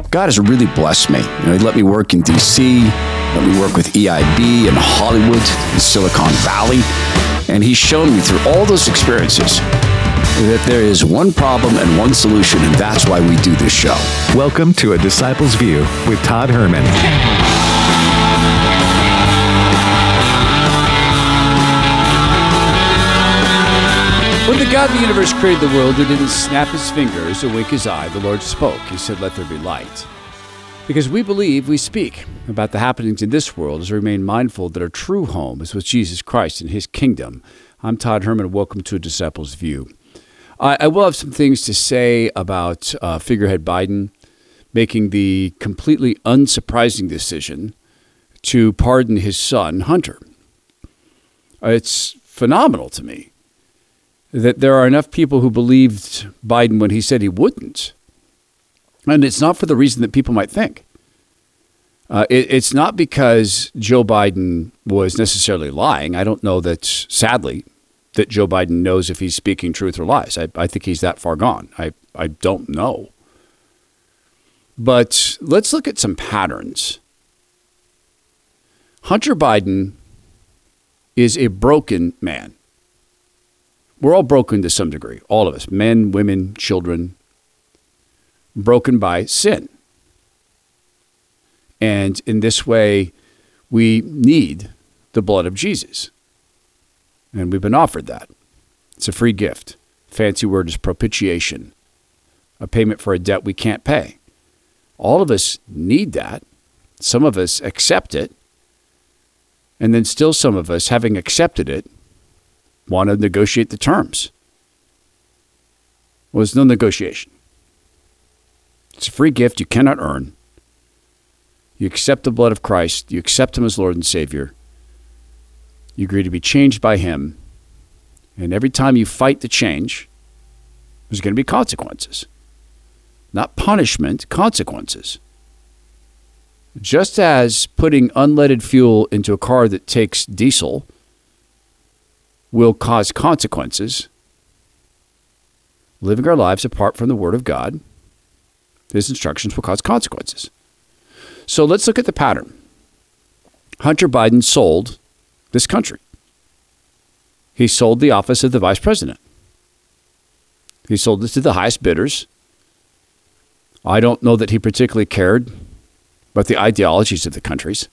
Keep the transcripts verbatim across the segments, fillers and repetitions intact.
God has really blessed me. You know, he let me work in D C, let me work with E I B in Hollywood, in Silicon Valley, and he's shown me through all those experiences that there is one problem and one solution, and that's why we do this show. Welcome to A Disciple's View with Todd Herman. When the God of the universe created the world, he didn't snap his fingers or wink his eye. The Lord spoke. He said, "Let there be light." Because we believe, we speak about the happenings in this world as we remain mindful that our true home is with Jesus Christ and his kingdom. I'm Todd Herman. Welcome to A Disciple's View. I, I will have some things to say about uh, figurehead Biden making the completely unsurprising decision to pardon his son, Hunter. Uh, it's phenomenal to me that there are enough people who believed Biden when he said he wouldn't. And it's not for the reason that people might think. Uh, it, it's not because Joe Biden was necessarily lying. I don't know that, sadly, that Joe Biden knows if he's speaking truth or lies. I, I think he's that far gone. I, I don't know. But let's look at some patterns. Hunter Biden is a broken man. We're all broken to some degree, all of us, men, women, children, broken by sin. And in this way, we need the blood of Jesus. And we've been offered that. It's a free gift. Fancy word is propitiation, a payment for a debt we can't pay. All of us need that. Some of us accept it. And then still some of us, having accepted it, want to negotiate the terms. Well, there's no negotiation. It's a free gift you cannot earn. You accept the blood of Christ. You accept him as Lord and Savior. You agree to be changed by him. And every time you fight the change, there's going to be consequences. Not punishment, consequences. Just as putting unleaded fuel into a car that takes diesel will cause consequences, living our lives apart from the Word of God, his instructions will cause consequences. So let's look at the pattern. Hunter Biden sold this country. He sold the office of the vice president. He sold it to the highest bidders. I don't know that he particularly cared about the ideologies of the countries.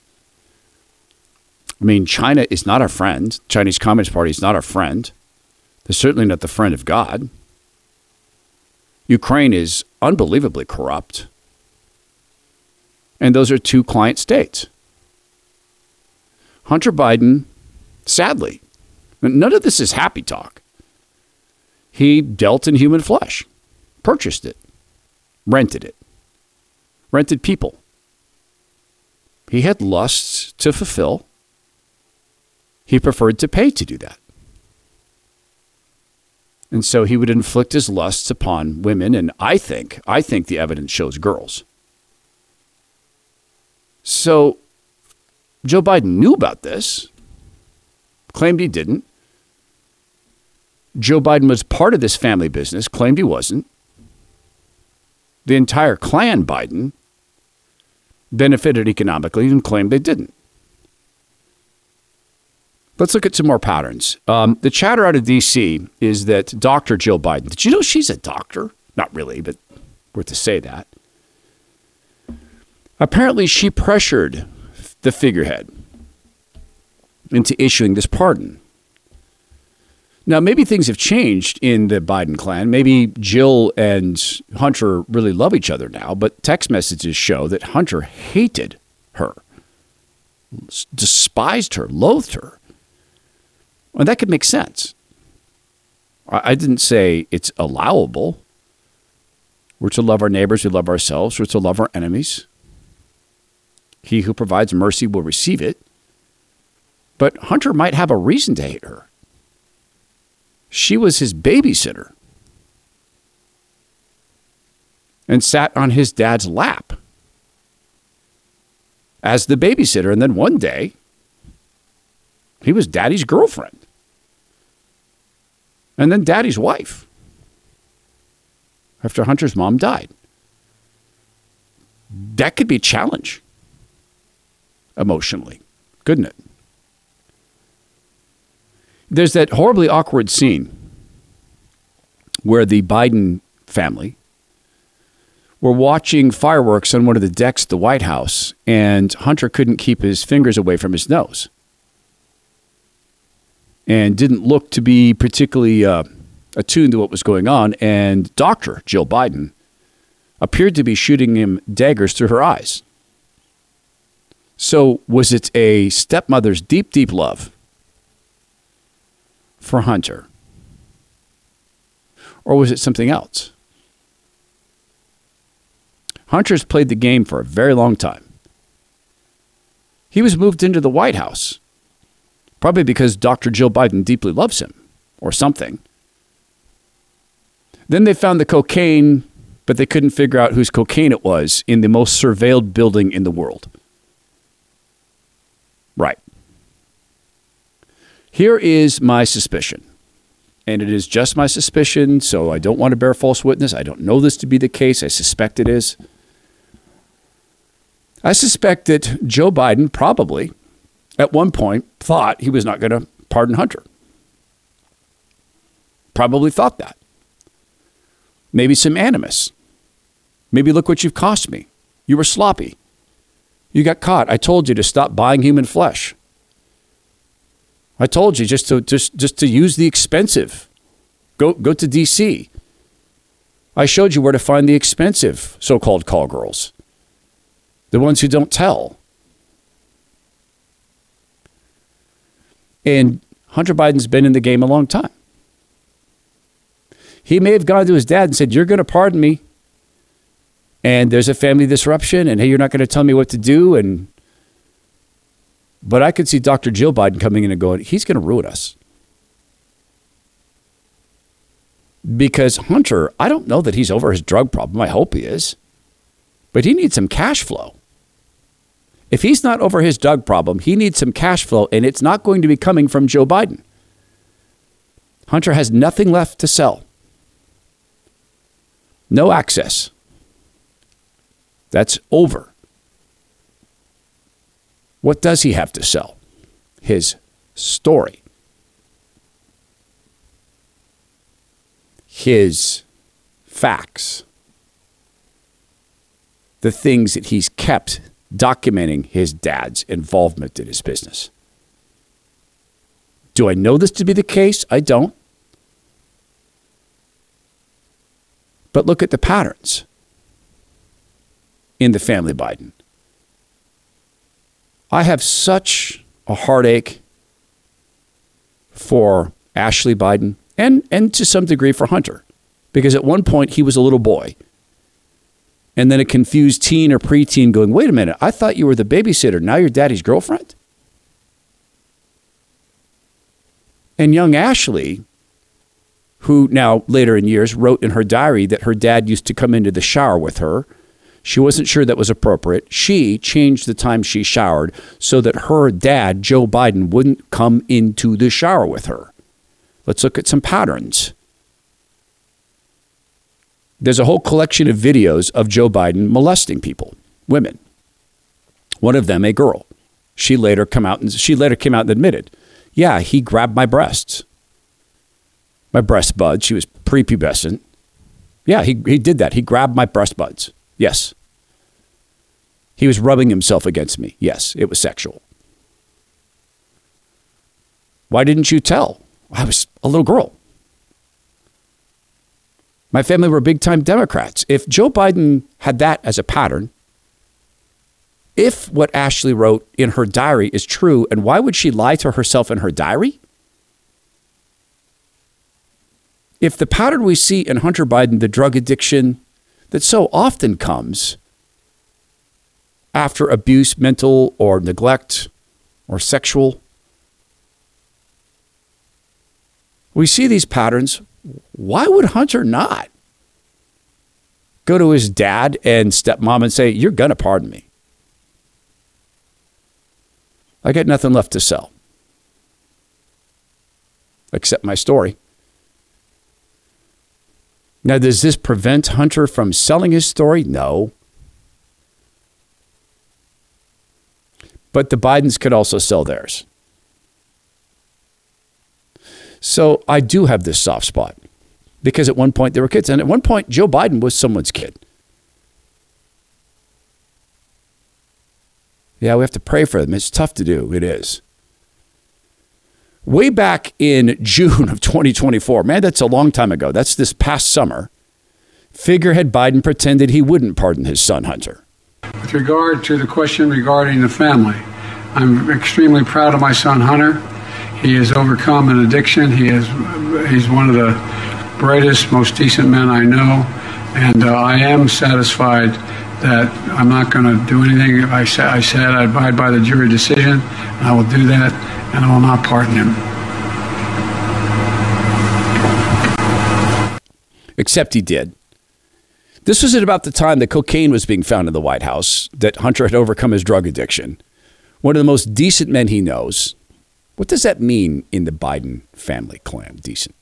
I mean, China is not our friend. Chinese Communist Party is not our friend. They're certainly not the friend of God. Ukraine is unbelievably corrupt. And those are two client states. Hunter Biden, sadly, none of this is happy talk. He dealt in human flesh, purchased it, rented it, rented people. He had lusts to fulfill. He preferred to pay to do that. And so he would inflict his lusts upon women, and I think, I think the evidence shows girls. So Joe Biden knew about this, claimed he didn't. Joe Biden was part of this family business, claimed he wasn't. The entire clan Biden benefited economically and claimed they didn't. Let's look at some more patterns. Um, the chatter out of D C is that Doctor Jill Biden, did you know she's a doctor? Not really, but worth to say that. Apparently, she pressured the figurehead into issuing this pardon. Now, maybe things have changed in the Biden clan. Maybe Jill and Hunter really love each other now, but text messages show that Hunter hated her, despised her, loathed her. Well, that could make sense. I didn't say it's allowable. We're to love our neighbors, we love ourselves, we're to love our enemies. He who provides mercy will receive it. But Hunter might have a reason to hate her. She was his babysitter and sat on his dad's lap as the babysitter. And then one day, he was daddy's girlfriend. And then daddy's wife after Hunter's mom died. that could be a challenge emotionally, couldn't it? There's that horribly awkward scene where the Biden family were watching fireworks on one of the decks of the White House, and Hunter couldn't keep his fingers away from his nose and didn't look to be particularly uh, attuned to what was going on. And Doctor Jill Biden appeared to be shooting him daggers through her eyes. So was it a stepmother's deep, deep love for Hunter? Or was it something else? Hunter's played the game for a very long time. He was moved into the White House, probably because Doctor Jill Biden deeply loves him, or something. Then they found the cocaine, but they couldn't figure out whose cocaine it was in the most surveilled building in the world. Right. Here is my suspicion, and it is just my suspicion, so I don't want to bear false witness. I don't know this to be the case. I suspect it is. I suspect that Joe Biden probably, at one point, thought he was not going to pardon Hunter. Probably thought that. Maybe some animus. Maybe look what you've cost me. You were sloppy. You got caught. I told you to stop buying human flesh. I told you just to just just to use the expensive. Go go to D C. I showed you where to find the expensive so-called call girls. The ones who don't tell. And Hunter Biden's been in the game a long time. He may have gone to his dad and said, "You're going to pardon me. And there's a family disruption, and hey, you're not going to tell me what to do." And but I could see Doctor Jill Biden coming in and going, he's going to ruin us. Because Hunter, I don't know that he's over his drug problem. I hope he is. But he needs some cash flow. If he's not over his drug problem, he needs some cash flow, and it's not going to be coming from Joe Biden. Hunter has nothing left to sell. No access. That's over. What does he have to sell? His story. His facts. The things that he's kept documenting his dad's involvement in his business. Do I know this to be the case? I don't. But look at the patterns in the family Biden. I have such a heartache for Ashley Biden and, and to some degree for Hunter, because at one point he was a little boy. And then a confused teen or preteen going, wait a minute, I thought you were the babysitter. Now you're daddy's girlfriend? And young Ashley, who now later in years wrote in her diary that her dad used to come into the shower with her. She wasn't sure that was appropriate. She changed the time she showered so that her dad, Joe Biden, wouldn't come into the shower with her. Let's look at some patterns. There's a whole collection of videos of Joe Biden molesting people, women. One of them, a girl. She later come out and she later came out and admitted, yeah, he grabbed my breasts, my breast buds. She was prepubescent. Yeah, he he did that. He grabbed my breast buds. Yes. He was rubbing himself against me. Yes, it was sexual. Why didn't you tell? I was a little girl. My family were big-time Democrats. If Joe Biden had that as a pattern, if what Ashley wrote in her diary is true, and why would she lie to herself in her diary? If the pattern we see in Hunter Biden, the drug addiction that so often comes after abuse, mental or neglect or sexual, we see these patterns. Why would Hunter not go to his dad and stepmom and say, you're going to pardon me? I got nothing left to sell except my story. Now, does this prevent Hunter from selling his story? No. but the Bidens could also sell theirs. So I do have this soft spot because at one point they were kids. And at one point, Joe Biden was someone's kid. Yeah, we have to pray for them. It's tough to do. It is. Way back in June of twenty twenty-four, man, that's a long time ago. That's this past summer. Figurehead Biden pretended he wouldn't pardon his son, Hunter. With regard to the question regarding the family, I'm extremely proud of my son, Hunter. He has overcome an addiction. He is, he's one of the brightest, most decent men I know. And uh, I am satisfied that I'm not going to do anything. I, sa- I said I abide by the jury decision, and I will do that, and I will not pardon him. Except he did. This was at about the time that cocaine was being found in the White House, that Hunter had overcome his drug addiction. One of the most decent men he knows. What does that mean in the Biden family clan, decent?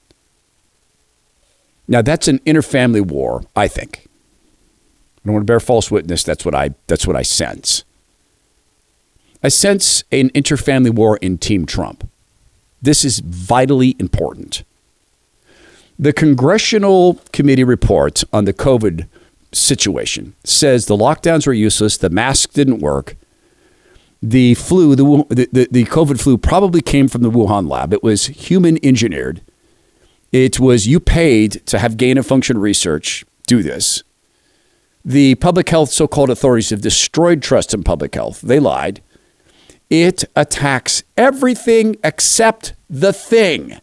Now, that's an inter-family war, I think. I don't want to bear false witness. That's what I, that's what I sense. I sense an inter-family war in Team Trump. This is vitally important. The Congressional Committee report on the COVID situation says the lockdowns were useless, the mask didn't work, the flu, the, the, the COVID flu probably came from the Wuhan lab. It was human engineered. It was you paid to have gain of function research do this. The public health so-called authorities have destroyed trust in public health. They lied. It attacks everything except the thing.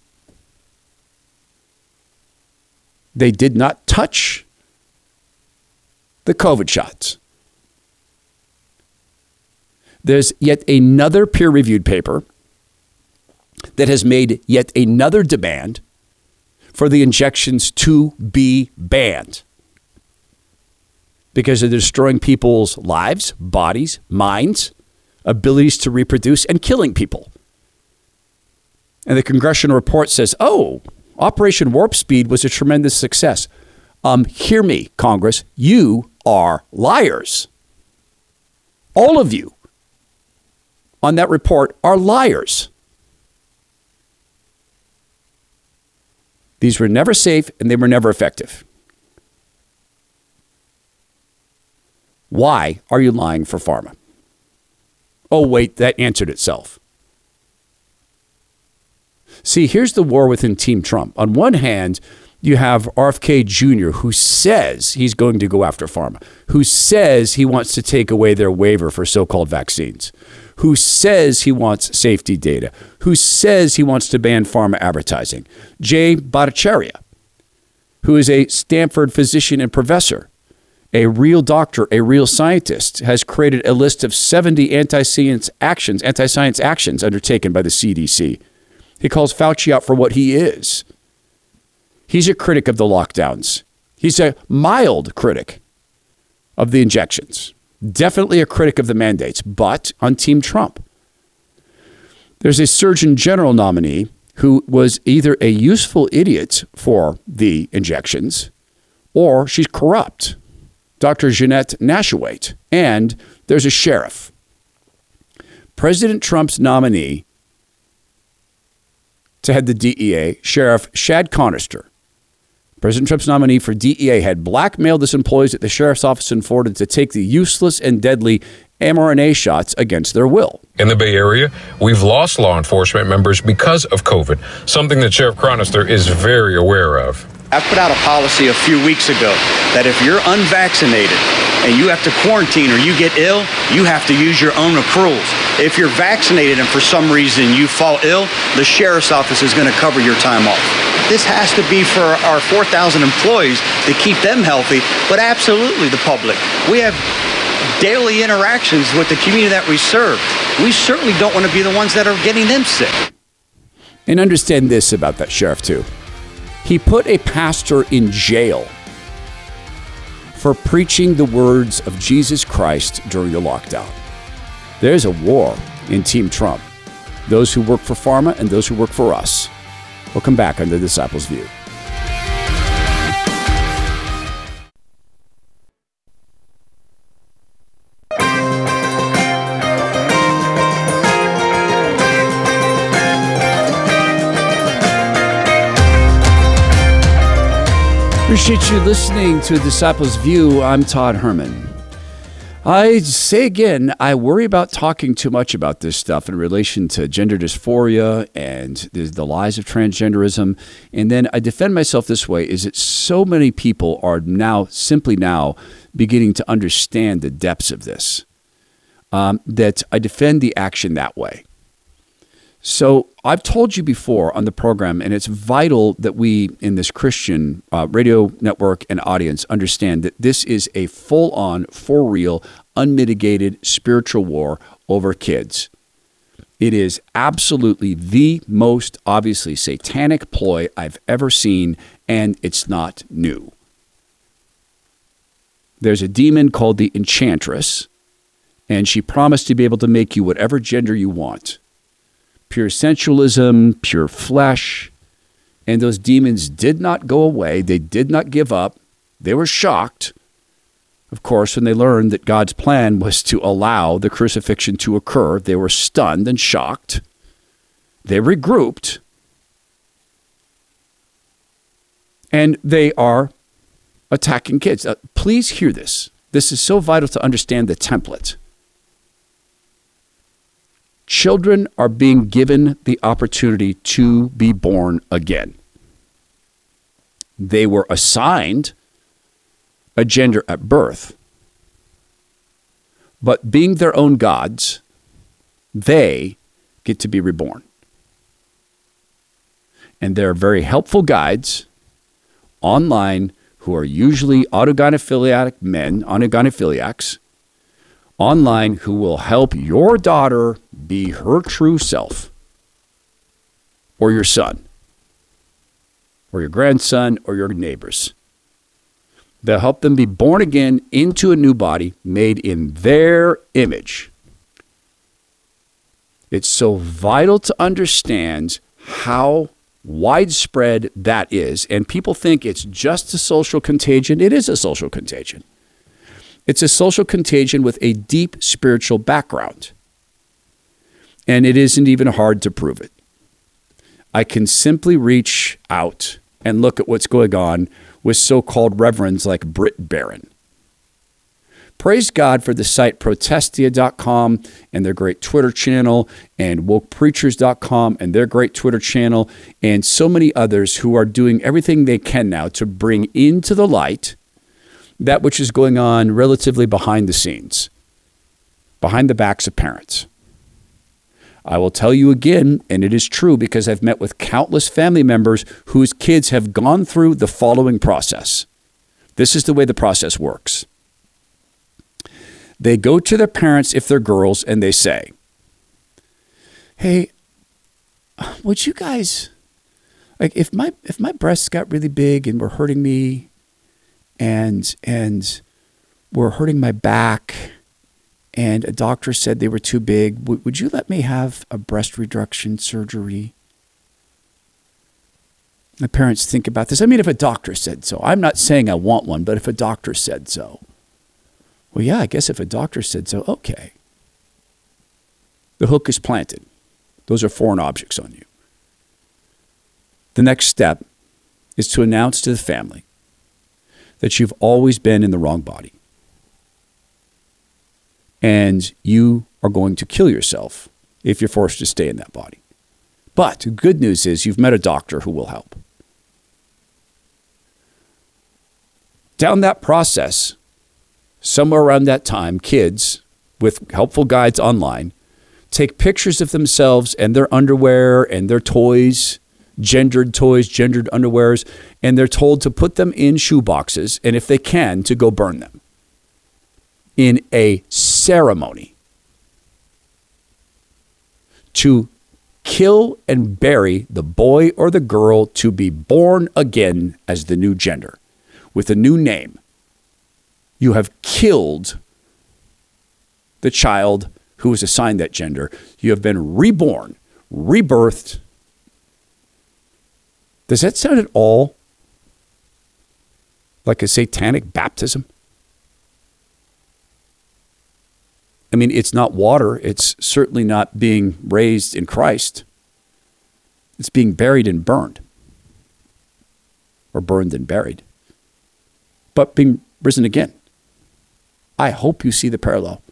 They did not touch the COVID shots. There's yet another peer-reviewed paper that has made yet another demand for the injections to be banned because they're destroying people's lives, bodies, minds, abilities to reproduce, and killing people. And the congressional report says, oh, Operation Warp Speed was a tremendous success. Um, hear me, Congress. You are liars. All of you on that report are liars. These were never safe and they were never effective. Why are you lying for pharma? Oh, wait, that answered itself. See, here's the war within Team Trump. On one hand, you have R F K Junior who says he's going to go after pharma, who says he wants to take away their waiver for so-called vaccines, who says he wants safety data, who says he wants to ban pharma advertising. Jay Bhattacharya, who is a Stanford physician and professor, a real doctor, a real scientist, has created a list of seventy anti-science actions, anti-science actions undertaken by the C D C. He calls Fauci out for what he is. He's a critic of the lockdowns. He's a mild critic of the injections. Definitely a critic of the mandates, but on Team Trump. There's a Surgeon General nominee who was either a useful idiot for the injections or she's corrupt. Doctor Jeanette Nashawait. And there's a sheriff. President Trump's nominee to head the D E A, Sheriff Shad Conister. President Trump's nominee for D E A had blackmailed his employees at the sheriff's office in Florida to take the useless and deadly mRNA shots against their will. In the Bay Area, we've lost law enforcement members because of COVID, something that Sheriff Chronister is very aware of. I put out a policy a few weeks ago that if you're unvaccinated and you have to quarantine or you get ill, you have to use your own accruals. If you're vaccinated and for some reason you fall ill, the sheriff's office is going to cover your time off. This has to be for our four thousand employees to keep them healthy, but absolutely the public. We have daily interactions with the community that we serve. We certainly don't want to be the ones that are getting them sick. And understand this about that sheriff, too. He put a pastor in jail for preaching the words of Jesus Christ during the lockdown. There's a war in Team Trump. Those who work for pharma and those who work for us. We'll come back on The Disciples' View. Appreciate you listening to Disciples View. I'm Todd Herman. I say again, I worry about talking too much about this stuff in relation to gender dysphoria and the, the lies of transgenderism. And then I defend myself this way, is that so many people are now, simply now, beginning to understand the depths of this, um, that I defend the action that way. So I've told you before on the program, and it's vital that we in this Christian uh, radio network and audience understand that this is a full-on, for real, unmitigated spiritual war over kids. It is absolutely the most obviously satanic ploy I've ever seen, and it's not new. There's a demon called the Enchantress, and she promised to be able to make you whatever gender you want. Pure sensualism, pure flesh, and those demons did not go away. They did not give up. They were shocked, of course, when they learned that God's plan was to allow the crucifixion to occur. They were stunned and shocked. They regrouped, and they are attacking kids. Uh, please hear this. This is so vital to understand the template. Children are being given the opportunity to be born again. They were assigned a gender at birth, but being their own gods, they get to be reborn. And there are very helpful guides online who are usually autogynephiliac men, autogynephiliacs, online who will help your daughter be her true self, or your son, or your grandson, or your neighbors. They'll help them be born again into a new body made in their image. It's so vital to understand how widespread that is, and people think it's just a social contagion. It is a social contagion. It's a social contagion with a deep spiritual background. And it isn't even hard to prove it. I can simply reach out and look at what's going on with so-called reverends like Britt Barron. Praise God for the site Protestia dot com and their great Twitter channel, and Woke Preachers dot com and their great Twitter channel, and so many others who are doing everything they can now to bring into the light that which is going on relatively behind the scenes, behind the backs of parents. I will tell you again, and it is true because I've met with countless family members whose kids have gone through the following process. This is the way the process works. They go to their parents if they're girls and they say, hey, would you guys, like if my if my breasts got really big and were hurting me, and and were hurting my back, and a doctor said they were too big, w- would you let me have a breast reduction surgery? My parents think about this. I mean, if a doctor said so. I'm not saying I want one, but if a doctor said so. Well, yeah, I guess if a doctor said so, okay. The hook is planted. Those are foreign objects on you. The next step is to announce to the family that you've always been in the wrong body. And you are going to kill yourself if you're forced to stay in that body. But the good news is you've met a doctor who will help. Down that process, somewhere around that time, kids with helpful guides online take pictures of themselves and their underwear and their toys, gendered toys, gendered underwears, and they're told to put them in shoe boxes, and if they can, to go burn them in a ceremony to kill and bury the boy or the girl to be born again as the new gender with a new name. You have killed the child who was assigned that gender. You have been reborn, rebirthed. Does that sound at all like a satanic baptism? I mean, it's not water. It's certainly not being raised in Christ. It's being buried and burned, or burned and buried. but being risen again. I hope you see the parallel.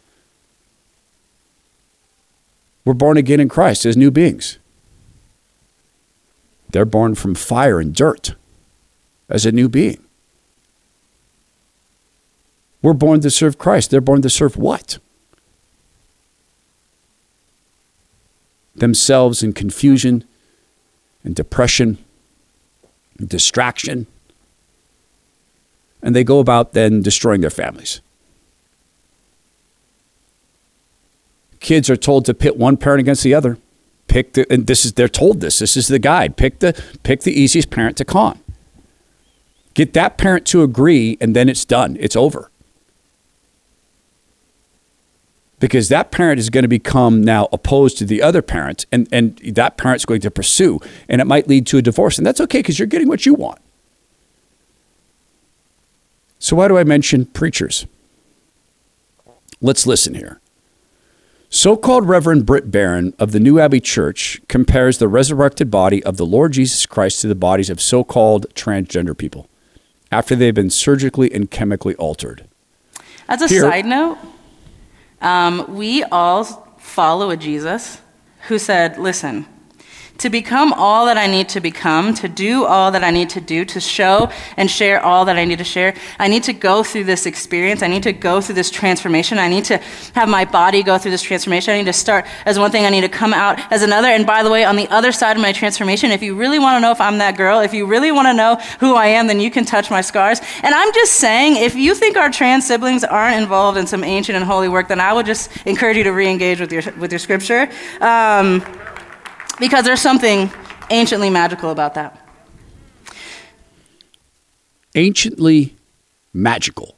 We're born again in Christ as new beings. They're born from fire and dirt as a new being. We're born to serve Christ. They're born to serve what? Themselves in confusion and depression and distraction. And they go about then destroying their families. Kids are told to pit one parent against the other. Pick the, and this is, they're told this. This is the guide. Pick the, pick the easiest parent to con. Get that parent to agree, and then it's done. It's over. Because that parent is going to become now opposed to the other parent, and, and that parent's going to pursue, and it might lead to a divorce. And that's okay because you're getting what you want. So why do I mention preachers? Let's listen here. So-called Reverend Britt Barron of the New Abbey Church compares the resurrected body of the Lord Jesus Christ to the bodies of so-called transgender people after they've been surgically and chemically altered. As a Here, side note, um, we all follow a Jesus who said, listen, to become all that I need to become, to do all that I need to do, to show and share all that I need to share, I need to go through this experience. I need to go through this transformation. I need to have my body go through this transformation. I need to start as one thing. I need to come out as another. And by the way, on the other side of my transformation, if you really want to know if I'm that girl, if you really want to know who I am, then you can touch my scars. And I'm just saying, if you think our trans siblings aren't involved in some ancient and holy work, then I would just encourage you to re-engage with your, with your scripture. Um, Because there's something anciently magical about that. Anciently magical.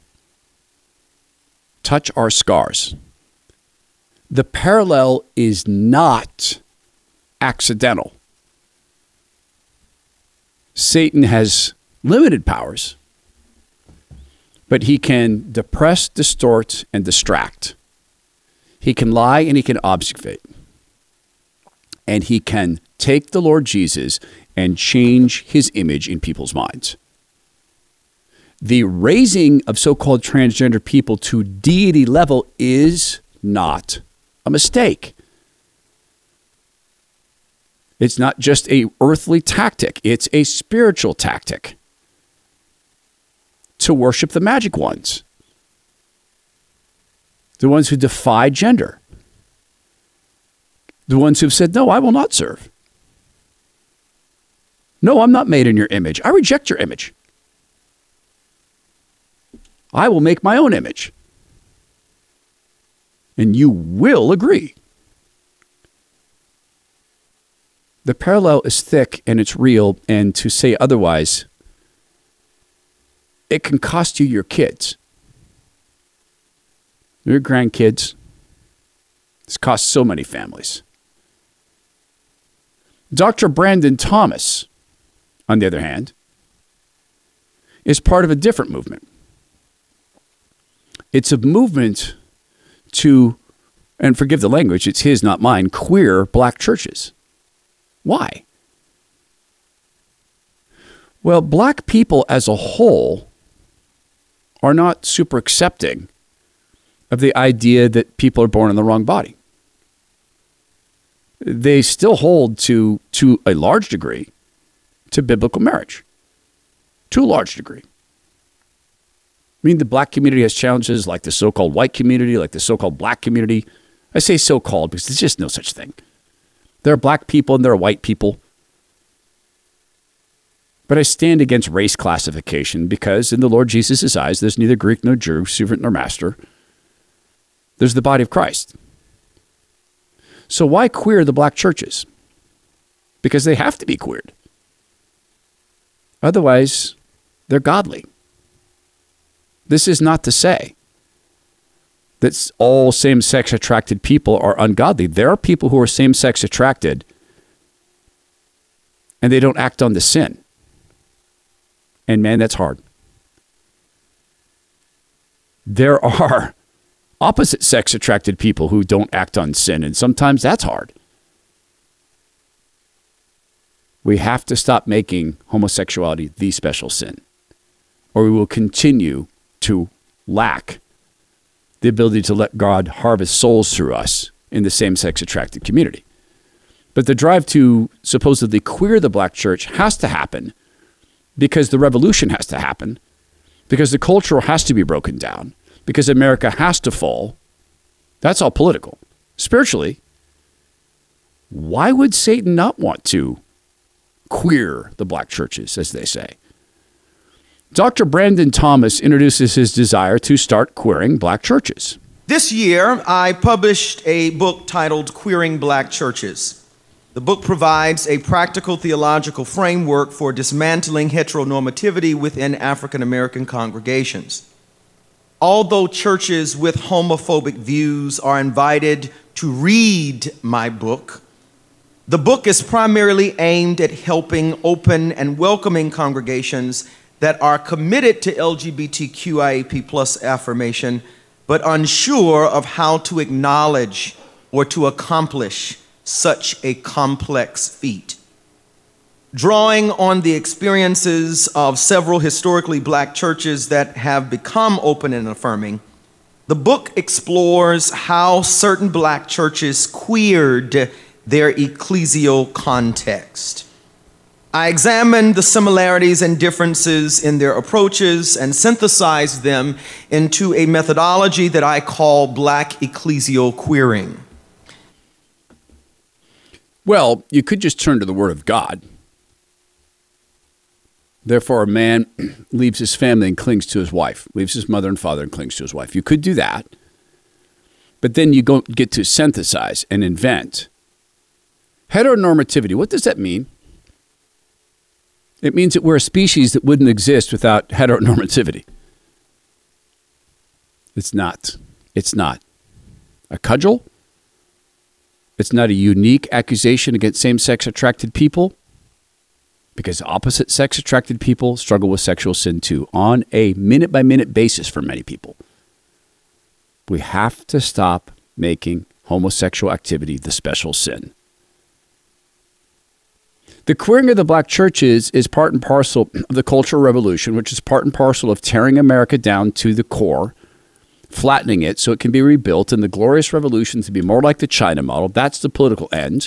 Touch our scars. The parallel is not accidental. Satan has limited powers, but he can depress, distort, and distract. He can lie and he can obfuscate. And he can take the Lord Jesus and change his image in people's minds. The raising of so-called transgender people to deity level is not a mistake. It's not just a earthly tactic. It's a spiritual tactic to worship the magic ones, the ones who defy gender. The ones who've said, no, I will not serve. No, I'm not made in your image. I reject your image. I will make my own image. And you will agree. The parallel is thick and it's real, and to say otherwise, it can cost you your kids, your grandkids. It's cost so many families. Doctor Brandon Thomas, on the other hand, is part of a different movement. It's a movement to, and forgive the language, it's his, not mine, queer black churches. Why? Well, black people as a whole are not super accepting of the idea that people are born in the wrong body. They still hold to, to a large degree, to biblical marriage. To a large degree. I mean, the black community has challenges like the so-called white community, like the so-called black community. I say so-called because there's just no such thing. There are black people and there are white people. But I stand against race classification because in the Lord Jesus' eyes, there's neither Greek nor Jew, servant nor master. There's the body of Christ. So why queer the black churches? Because they have to be queered. Otherwise, they're godly. This is not to say that all same-sex attracted people are ungodly. There are people who are same-sex attracted and they don't act on the sin. And man, that's hard. There are opposite sex attracted people who don't act on sin, and sometimes that's hard. We have to stop making homosexuality the special sin. or we will continue to lack the ability to let God harvest souls through us in the same-sex attracted community. But the drive to supposedly queer the black church has to happen because the revolution has to happen, because the culture has to be broken down, because America has to fall. That's all political. Spiritually, why would Satan not want to queer the black churches, as they say? Doctor Brandon Thomas introduces his desire to start queering black churches. This year, I published a book titled Queering Black Churches. The book provides a practical theological framework for dismantling heteronormativity within African American congregations. Although churches with homophobic views are invited to read my book, the book is primarily aimed at helping open and welcoming congregations that are committed to L G B T Q I A P plus affirmation, but unsure of how to acknowledge or to accomplish such a complex feat. Drawing on the experiences of several historically black churches that have become open and affirming, the book explores how certain black churches queered their ecclesial context. I examined the similarities and differences in their approaches and synthesized them into a methodology that I call black ecclesial queering. Well, you could just turn to the Word of God. Therefore, a man leaves his family and clings to his wife, leaves his mother and father and clings to his wife. You could do that. But then you go get to synthesize and invent. Heteronormativity, what does that mean? It means that we're a species that wouldn't exist without heteronormativity. It's not. It's not a cudgel. It's not a unique accusation against same-sex attracted people, because opposite-sex attracted people struggle with sexual sin too, on a minute-by-minute basis for many people. We have to stop making homosexual activity the special sin. The queering of the black churches is part and parcel of the Cultural Revolution, which is part and parcel of tearing America down to the core, flattening it so it can be rebuilt, and the glorious revolution to be more like the China model. That's the political end.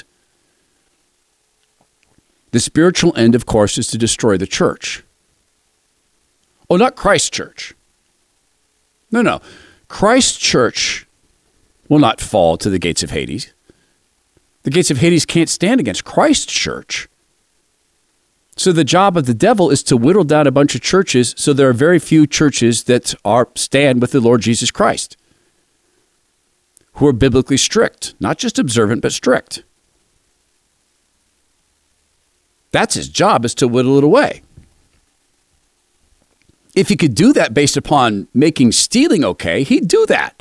The spiritual end, of course, is to destroy the church. Oh, not Christ's church. No, no. Christ's church will not fall to the gates of Hades. The gates of Hades can't stand against Christ's church. So the job of the devil is to whittle down a bunch of churches so there are very few churches that are stand with the Lord Jesus Christ, who are biblically strict, not just observant, but strict. That's his job, is to whittle it away. If he could do that based upon making stealing okay, he'd do that.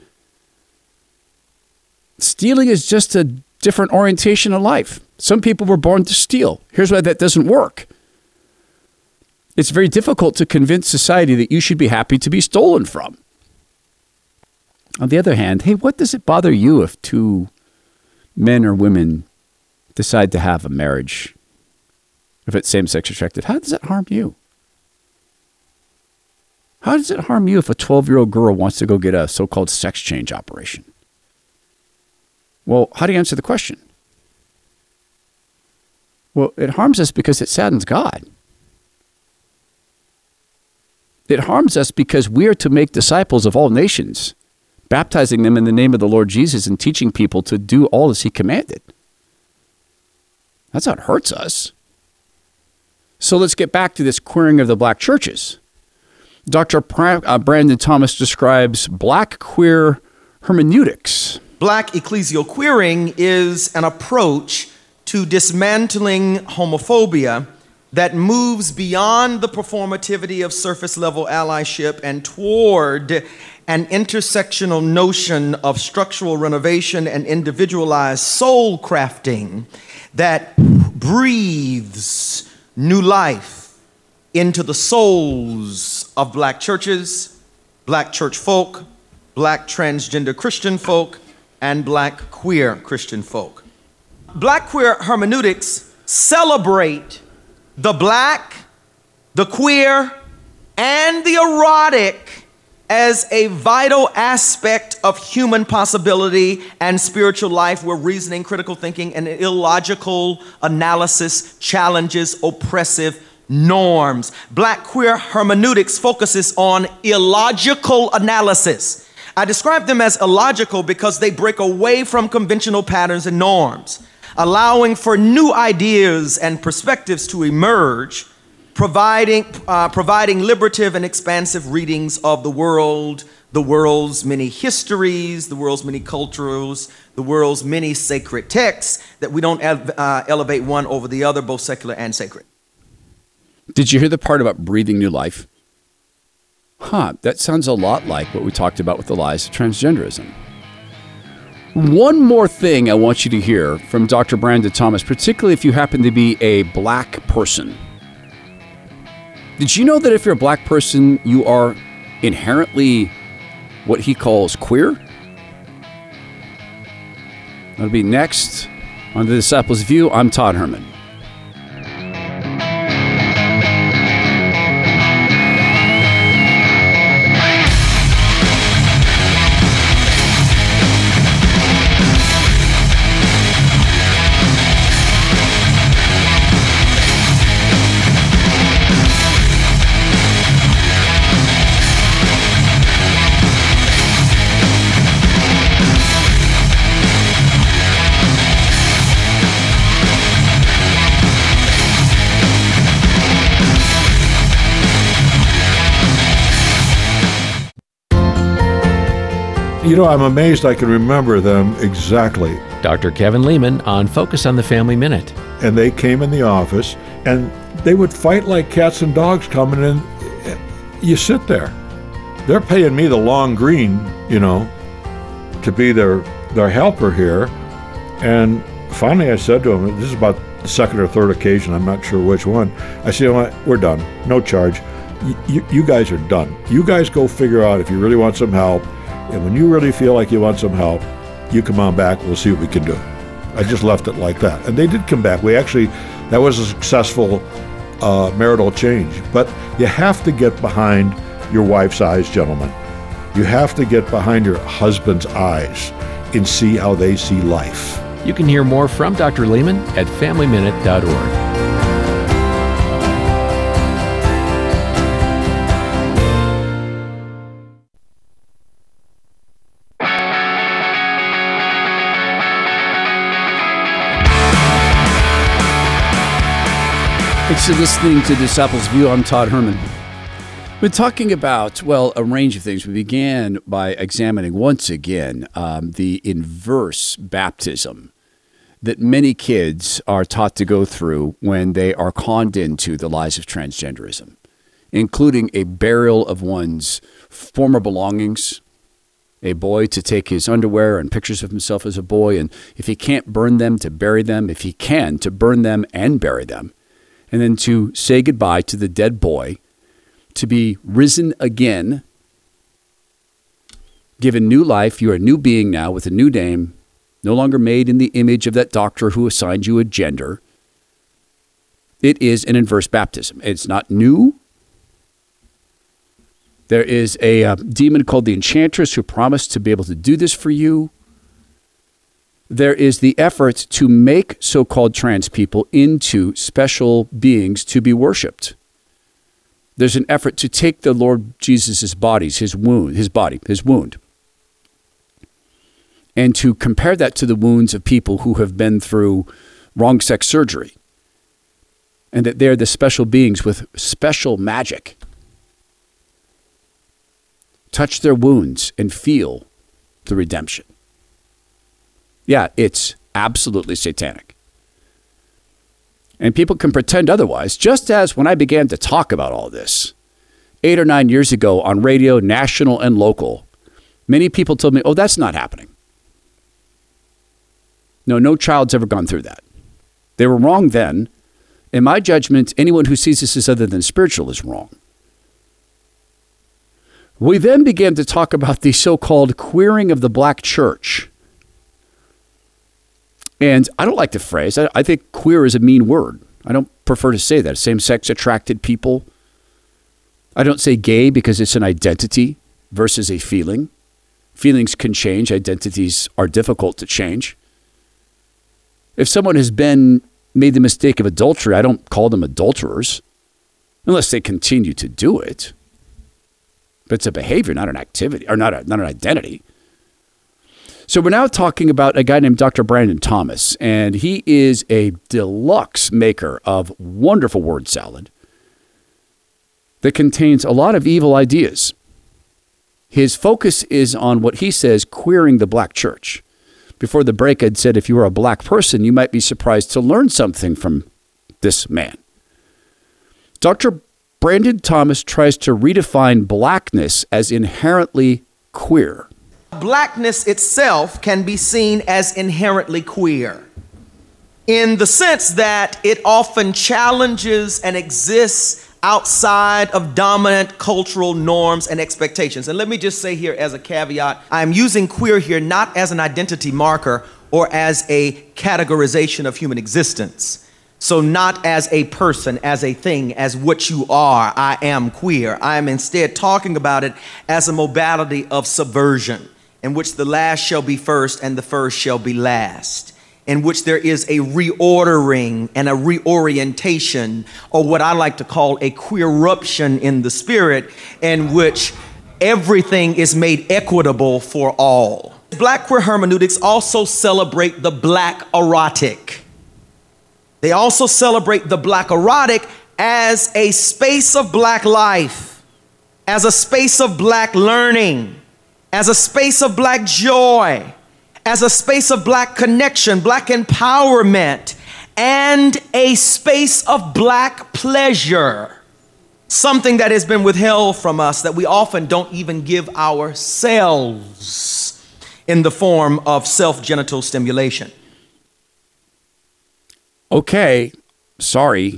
Stealing is just a different orientation of life. Some people were born to steal. Here's why that doesn't work. It's very difficult to convince society that you should be happy to be stolen from. On the other hand, hey, what does it bother you if two men or women decide to have a marriage? If it's same-sex attracted, how does that harm you? How does it harm you if a twelve-year-old girl wants to go get a so-called sex change operation? Well, how do you answer the question? Well, it harms us because it saddens God. It harms us because we are to make disciples of all nations, baptizing them in the name of the Lord Jesus and teaching people to do all as he commanded. That's how it hurts us. So let's get back to this queering of the black churches. Doctor Brandon Thomas describes black queer hermeneutics. Black ecclesial queering is an approach to dismantling homophobia that moves beyond the performativity of surface-level allyship and toward an intersectional notion of structural renovation and individualized soul crafting that breathes new life into the souls of black churches, black church folk, black transgender Christian folk, and black queer Christian folk. Black queer hermeneutics celebrate the black, the queer, and the erotic as a vital aspect of human possibility and spiritual life, where reasoning, critical thinking, and illogical analysis challenges oppressive norms. Black queer hermeneutics focuses on illogical analysis. I describe them as illogical because they break away from conventional patterns and norms, allowing for new ideas and perspectives to emerge, providing, uh, providing liberative and expansive readings of the world, the world's many histories, the world's many cultures, the world's many sacred texts, that we don't uh, elevate one over the other, both secular and sacred. Did you hear the part about breathing new life? Huh, that sounds a lot like what we talked about with the lies of transgenderism. One more thing I want you to hear from Doctor Brandon Thomas, particularly if you happen to be a black person. Did you know that if you're a black person, you are inherently what he calls queer? That'll be next on The Disciples View. I'm Todd Herman. You know, I'm amazed I can remember them exactly. Doctor Kevin Lehman on Focus on the Family Minute. And they came in the office, and they would fight like cats and dogs coming in. You sit there. They're paying me the long green, you know, to be their, their helper here. And finally I said to them, this is about the second or third occasion, I'm not sure which one. I said, you know what, we're done. No charge. Y- you, you guys are done. You guys go figure out if you really want some help. And when you really feel like you want some help, you come on back, we'll see what we can do. I just left it like that. And they did come back. We actually, that was a successful uh, marital change. But you have to get behind your wife's eyes, gentlemen. You have to get behind your husband's eyes and see how they see life. You can hear more from Doctor Lehman at family minute dot org. Thanks for listening to Disciples View. I'm Todd Herman. We've been talking about, well, a range of things. We began by examining once again um, the inverse baptism that many kids are taught to go through when they are conned into the lies of transgenderism, including a burial of one's former belongings, a boy to take his underwear and pictures of himself as a boy, and if he can't burn them, to bury them, if he can, to burn them and bury them, and then to say goodbye to the dead boy, to be risen again, given new life. You are a new being now with a new name, no longer made in the image of that doctor who assigned you a gender. It is an inverse baptism. It's not new. There is a uh, demon called the Enchantress who promised to be able to do this for you. There is the effort to make so-called trans people into special beings to be worshipped. There's an effort to take the Lord Jesus' bodies, his wound, his body, his wound, and to compare that to the wounds of people who have been through wrong sex surgery, and that they're the special beings with special magic. Touch their wounds and feel the redemption. Yeah, it's absolutely satanic. And people can pretend otherwise, just as when I began to talk about all this eight or nine years ago on radio, national and local, many people told me, oh, that's not happening. No, no child's ever gone through that. They were wrong then. In my judgment, anyone who sees this as other than spiritual is wrong. We then began to talk about the so-called queering of the black church. And I don't like the phrase. I, I think queer is a mean word. I don't prefer to say that. Same-sex attracted people. I don't say gay because it's an identity versus a feeling. Feelings can change. Identities are difficult to change. If someone has been made the mistake of adultery, I don't call them adulterers unless they continue to do it. But it's a behavior, not an activity, or not, a, not an identity. So we're now talking about a guy named Doctor Brandon Thomas, and he is a deluxe maker of wonderful word salad that contains a lot of evil ideas. His focus is on what he says, queering the black church. Before the break, I'd said if you were a black person, you might be surprised to learn something from this man. Doctor Brandon Thomas tries to redefine blackness as inherently queer. Blackness itself can be seen as inherently queer in the sense that it often challenges and exists outside of dominant cultural norms and expectations. And let me just say here as a caveat, I'm using queer here not as an identity marker or as a categorization of human existence. So not as a person, as a thing, as what you are, I am queer. I am instead talking about it as a modality of subversion, in which the last shall be first and the first shall be last, in which there is a reordering and a reorientation, or what I like to call a queeruption in the spirit, in which everything is made equitable for all. Black queer hermeneutics also celebrate the black erotic. They also celebrate the black erotic as a space of black life, as a space of black learning, as a space of black joy, as a space of black connection, black empowerment, and a space of black pleasure. Something that has been withheld from us that we often don't even give ourselves in the form of self-genital stimulation. Okay, sorry.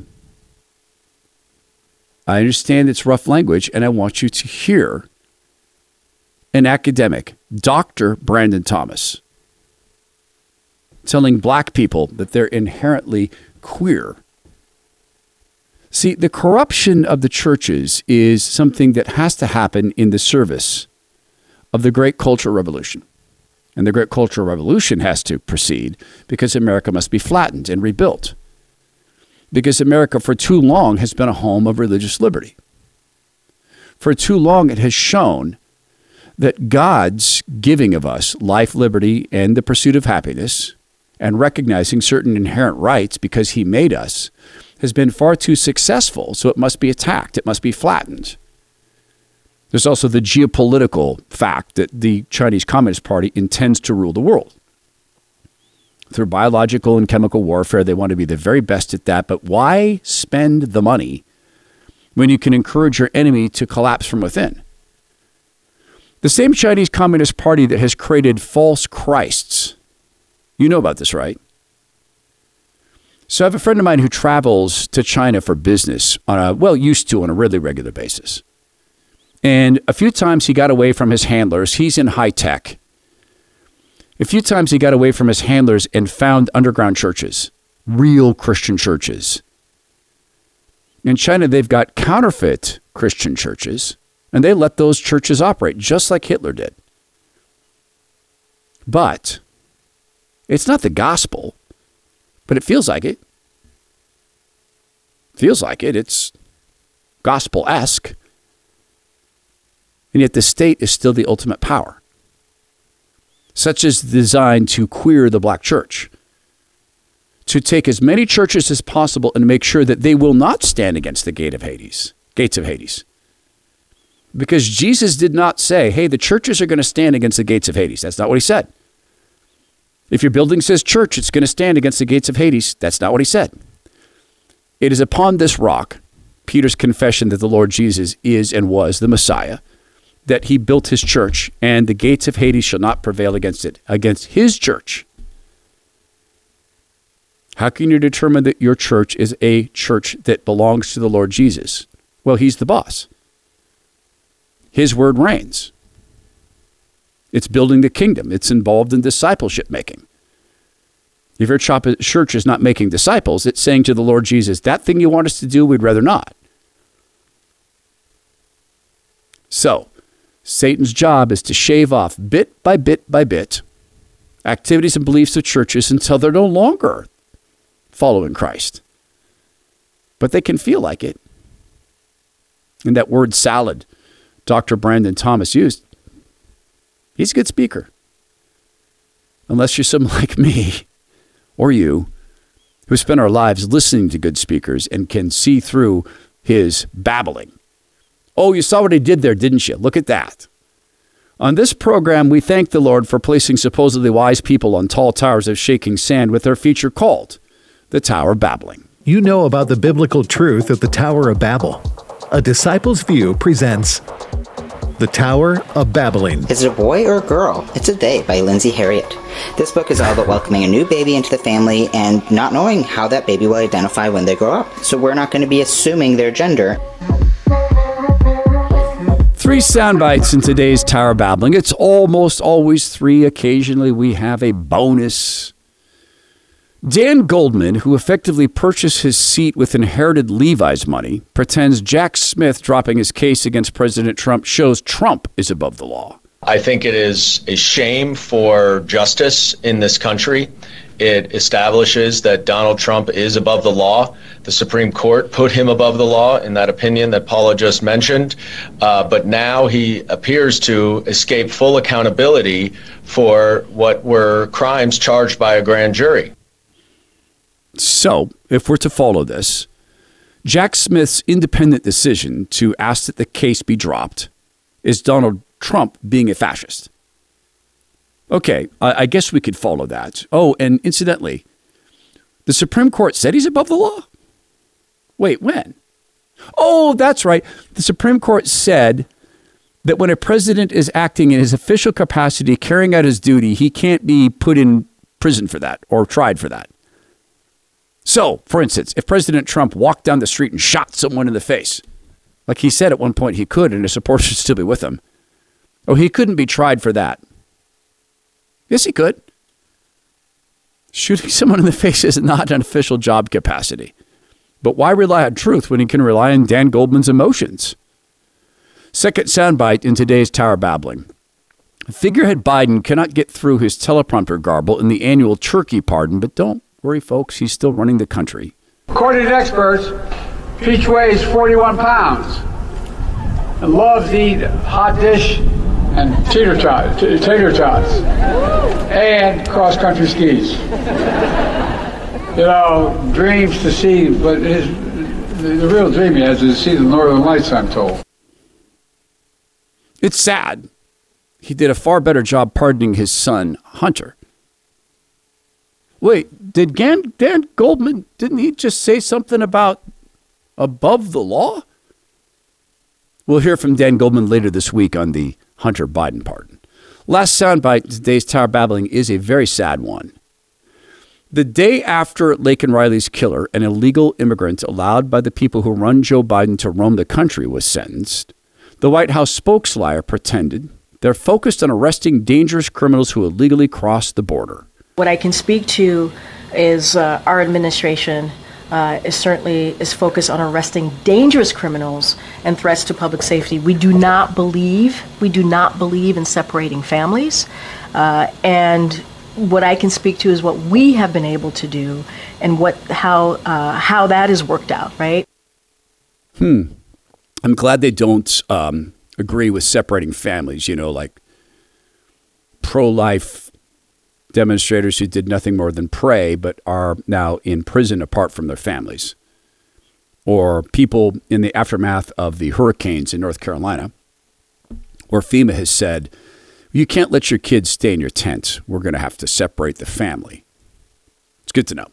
I understand it's rough language, and I want you to hear an academic, Doctor Brandon Thomas, telling black people that they're inherently queer. See, the corruption of the churches is something that has to happen in the service of the great cultural revolution. And the great cultural revolution has to proceed because America must be flattened and rebuilt. Because America for too long has been a home of religious liberty. For too long it has shown that God's giving of us life, liberty, and the pursuit of happiness, and recognizing certain inherent rights because he made us, has been far too successful, so it must be attacked, it must be flattened. There's also the geopolitical fact that the Chinese Communist Party intends to rule the world. Through biological and chemical warfare, they want to be the very best at that, but why spend the money when you can encourage your enemy to collapse from within? The same Chinese Communist Party that has created false Christs. You know about this, right? So I have a friend of mine who travels to China for business on a, well, used to on a really regular basis. And a few times he got away from his handlers. He's in high tech. A few times he got away from his handlers and found underground churches, real Christian churches. In China, they've got counterfeit Christian churches, and they let those churches operate just like Hitler did. But it's not the gospel, but it feels like it. Feels like it. It's gospel-esque. And yet the state is still the ultimate power, such as designed to queer the black church, to take as many churches as possible and make sure that they will not stand against the gate of Hades, gates of Hades. Because Jesus did not say, hey, the churches are going to stand against the gates of Hades. That's not what he said. If your building says church, it's going to stand against the gates of Hades. That's not what he said. It is upon this rock, Peter's confession that the Lord Jesus is and was the Messiah, that he built his church, and the gates of Hades shall not prevail against it, against his church. How can you determine that your church is a church that belongs to the Lord Jesus? Well, he's the boss. His word reigns. It's building the kingdom. It's involved in discipleship making. If your church is not making disciples, it's saying to the Lord Jesus, that thing you want us to do, we'd rather not. So, Satan's job is to shave off bit by bit by bit activities and beliefs of churches until they're no longer following Christ. But they can feel like it. And that word salad Doctor Brandon Thomas used, he's a good speaker. Unless you're someone like me or you who spend our lives listening to good speakers and can see through his babbling. Oh, you saw what he did there, didn't you? Look at that. On this program, we thank the Lord for placing supposedly wise people on tall towers of shaking sand with their feature called the Tower of Babbling. You know about the biblical truth of the Tower of Babel. A Disciple's View presents The Tower of Babbling. Is it a boy or a girl? It's a They by Lindsay Harriott. This book is all about welcoming a new baby into the family and not knowing how that baby will identify when they grow up. So we're not going to be assuming their gender. Three sound bites in today's Tower of Babbling. It's almost always three. Occasionally we have a bonus. Dan Goldman, who effectively purchased his seat with inherited Levi's money, pretends Jack Smith dropping his case against President Trump shows Trump is above the law. I think it is a shame for justice in this country. It establishes that Donald Trump is above the law. The Supreme Court put him above the law in that opinion that Paula just mentioned. Uh, but now he appears to escape full accountability for what were crimes charged by a grand jury. So, if we're to follow this, Jack Smith's independent decision to ask that the case be dropped is Donald Trump being a fascist. Okay, I, I guess we could follow that. Oh, and incidentally, the Supreme Court said he's above the law? Wait, when? Oh, that's right. The Supreme Court said that when a president is acting in his official capacity, carrying out his duty, he can't be put in prison for that or tried for that. So, for instance, if President Trump walked down the street and shot someone in the face, like he said at one point he could and his supporters should still be with him, oh, he couldn't be tried for that. Yes, he could. Shooting someone in the face is not an official job capacity. But why rely on truth when he can rely on Dan Goldman's emotions? Second soundbite in today's Tower Babbling. Figurehead Biden cannot get through his teleprompter garble in the annual turkey pardon, but don't worry, folks, he's still running the country. According to experts, Peach weighs forty-one pounds and loves to eat hot dish and tater tots, tater tots, and cross-country skis. You know, dreams to see, but his the, the real dream he has is to see the Northern Lights, I'm told. It's sad. He did a far better job pardoning his son, Hunter. Wait, did Dan, Dan Goldman, didn't he just say something about above the law? We'll hear from Dan Goldman later this week on the Hunter Biden pardon. Last soundbite in today's Tower Babbling is a very sad one. The day after Laken Riley's killer, an illegal immigrant allowed by the people who run Joe Biden to roam the country, was sentenced, the White House spokesliar pretended they're focused on arresting dangerous criminals who illegally cross the border. What I can speak to is uh, our administration uh, is certainly is focused on arresting dangerous criminals and threats to public safety. We do not believe, we do not believe in separating families. Uh, and what I can speak to is what we have been able to do and what how uh, how that has worked out, right? Hmm. I'm glad they don't um, agree with separating families, you know, like pro-life demonstrators who did nothing more than pray but are now in prison apart from their families. Or people in the aftermath of the hurricanes in North Carolina, where FEMA has said, you can't let your kids stay in your tent. We're going to have to separate the family. It's good to know.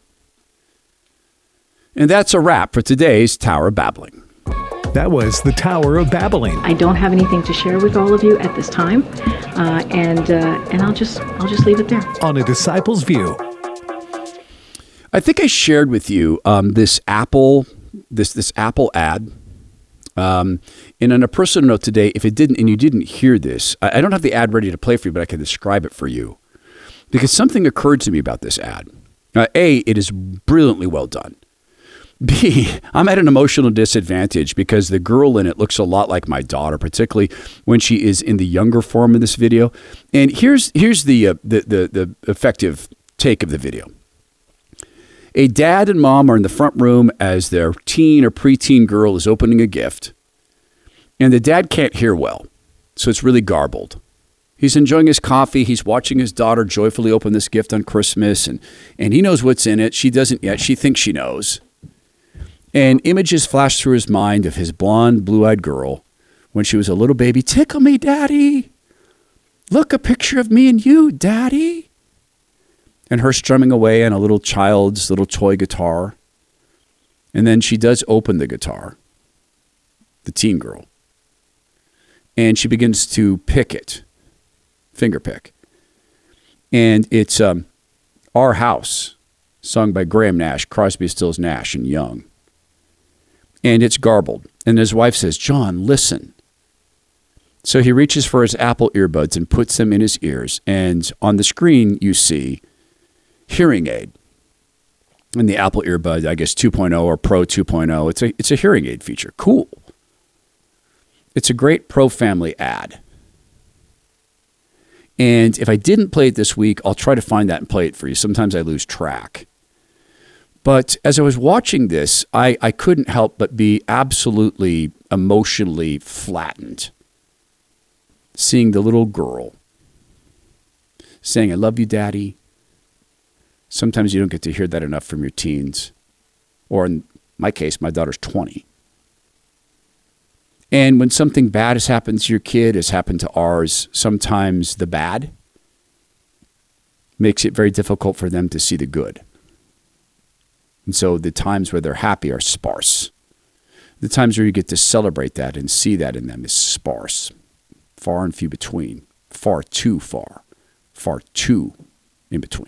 And that's a wrap for today's Tower of Babbling. That was the Tower of Babbling. I don't have anything to share with all of you at this time, uh, and uh, and I'll just I'll just leave it there. On A Disciple's View. I think I shared with you um, this Apple this this Apple ad. Um, and on a personal note today, if it didn't and you didn't hear this, I, I don't have the ad ready to play for you, but I can describe it for you because something occurred to me about this ad. Uh, A, it is brilliantly well done. B, I'm at an emotional disadvantage because the girl in it looks a lot like my daughter, particularly when she is in the younger form of this video. And here's here's the uh, the, the the effective take of the video. A dad and mom are in the front room as their teen or preteen girl is opening a gift. And the dad can't hear well, so it's really garbled. He's enjoying his coffee. He's watching his daughter joyfully open this gift on Christmas, and, and he knows what's in it. She doesn't yet. She thinks she knows. And images flash through his mind of his blonde, blue-eyed girl when she was a little baby. Tickle me, Daddy. Look, a picture of me and you, Daddy. And her strumming away on a little child's little toy guitar. And then she does open the guitar, the teen girl. And she begins to pick it, finger pick. And it's um, Our House, sung by Graham Nash, Crosby, Stills, Nash, and Young. And it's garbled. And his wife says, John, listen. So he reaches for his Apple earbuds and puts them in his ears. And on the screen, you see hearing aid. And the Apple earbud, I guess two point oh or Pro two point oh. It's a, it's a hearing aid feature. Cool. It's a great pro-family ad. And if I didn't play it this week, I'll try to find that and play it for you. Sometimes I lose track. But as I was watching this, I, I couldn't help but be absolutely emotionally flattened. Seeing the little girl saying, I love you, Daddy. Sometimes you don't get to hear that enough from your teens. Or in my case, my daughter's twenty. And when something bad has happened to your kid, has happened to ours, sometimes the bad makes it very difficult for them to see the good. And so the times where they're happy are sparse. The times where you get to celebrate that and see that in them is sparse. Far and few between. Far too far. Far too in between.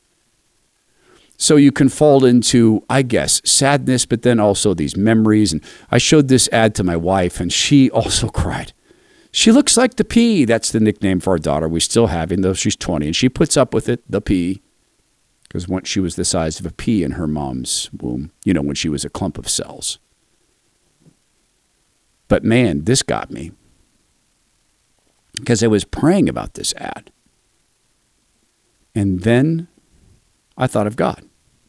So you can fall into, I guess, sadness, but then also these memories. And I showed this ad to my wife, and she also cried. She looks like the P. That's the nickname for our daughter. We still have, even though she's twenty. And she puts up with it, the P, because once she was the size of a pea in her mom's womb, you know, when she was a clump of cells. But man, this got me. Because I was praying about this ad. And then I thought of God.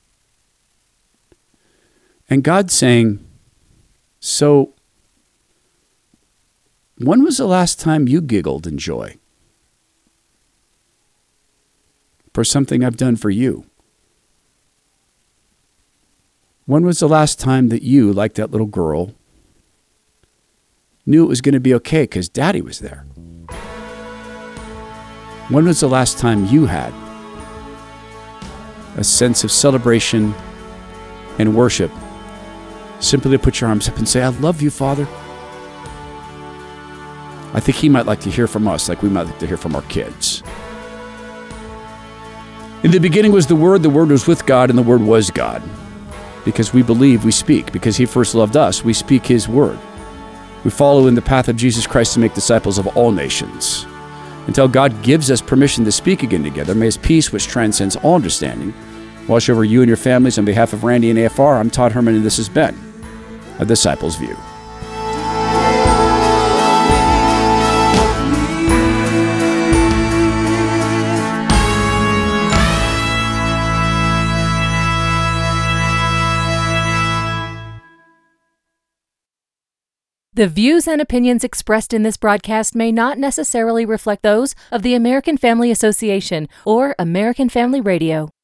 And God's saying, so when was the last time you giggled in joy for something I've done for you? When was the last time that you, like that little girl, knew it was going to be okay because Daddy was there? When was the last time you had a sense of celebration and worship, simply to put your arms up and say, I love you, Father? I think he might like to hear from us like we might like to hear from our kids. In the beginning was the Word, the Word was with God, and the Word was God. Because we believe, we speak. Because he first loved us, we speak his word. We follow in the path of Jesus Christ to make disciples of all nations. Until God gives us permission to speak again together, may his peace, which transcends all understanding, wash over you and your families. On behalf of Randy and A F R, I'm Todd Herman, and this has been A Disciple's View. The views and opinions expressed in this broadcast may not necessarily reflect those of the American Family Association or American Family Radio.